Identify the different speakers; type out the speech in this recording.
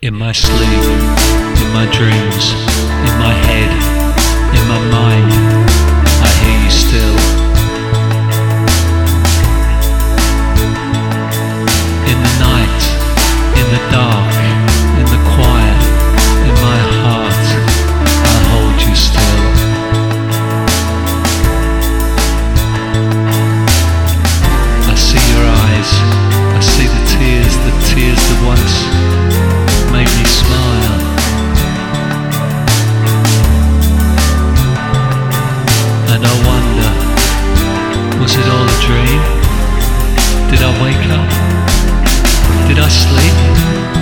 Speaker 1: In my sleep, in my dreams, in my head, in my mind, I hear you still. In the night, in the dark, in the quiet, in my heart, I hold you still. I see your eyes, I see the tears that once made me smile. And I wonder, was it all a dream? Did I wake up? Did I sleep?